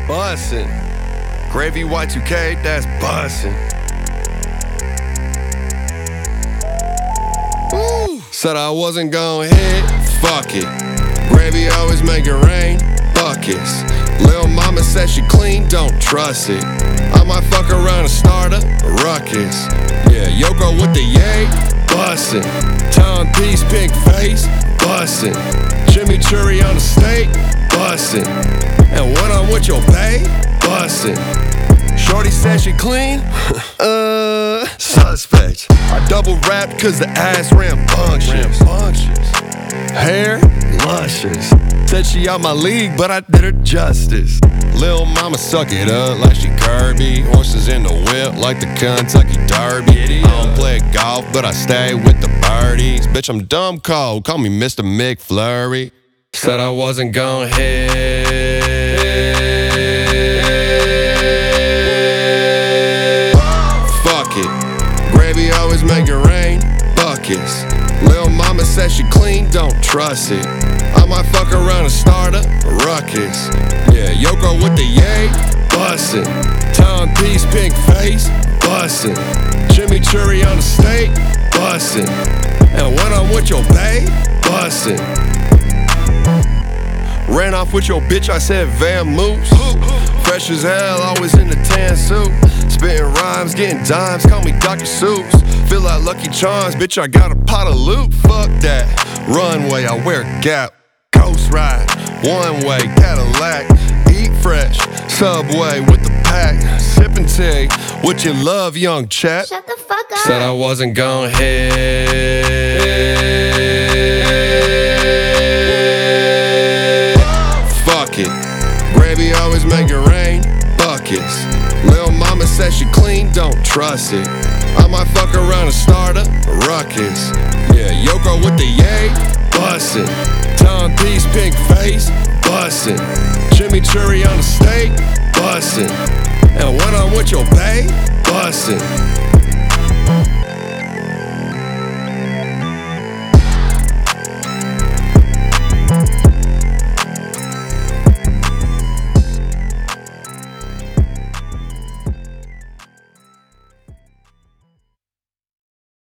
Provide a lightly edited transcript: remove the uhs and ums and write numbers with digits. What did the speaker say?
bussin'. Gravy Y2K, that's bussin'. Said I wasn't gon' hit, fuck it. Gravy always make it rain, buckets. Lil' mama said she clean, don't trust it. I might fuck around and start a ruckus. Yeah, Yoko with the yay, bussin'. Timepiece, pink face, bussin'. Chimichurri on the steak, bussin'. And when I'm with your bae, bussin'. Shorty said she clean, suspect. I double rapped cause the ass rambunctious. Hair, luscious. Said she out my league, but I did her justice. Lil' mama suck it up like she Kirby. Horses in the whip like the Kentucky Derby. I don't play golf, but I stay with the birdies. Bitch, I'm dumb cold, call me Mr. McFlurry. Said I wasn't gon' hit. Gravy always make it rain, buckets. Lil' mama said she clean, don't trust it. I might fuck around and start a ruckus. Yeah, Yoko with the yay, bussin'. Timepiece, pink face, bussin'. Chimichurri on the steak, bussin'. And when I'm with your bae, bussin'. Ran off with your bitch, I said vamoose. Fresh as hell, always in the tan suit. Spitting rhymes, getting dimes, call me Dr. Seuss. Feel like Lucky Charms, bitch, I got a pot of loot. Fuck that. Runway, I wear Gap. Ghost ride, one way, Cadillac. Eat fresh, Subway with the pack. Sipping tea, what you love, young chap. Shut the fuck up. Said I wasn't gon' hit. Fuck it. Gravy always make it rain, buckets. Lil' mama said she clean, don't trust it. I might fuck around and start a ruckus. Yeah, Yoko with the yay, bussin'. Timepiece, pink face, bussin'. Chimichurri on the steak, bussin'. And when I'm with your bae, bussin'.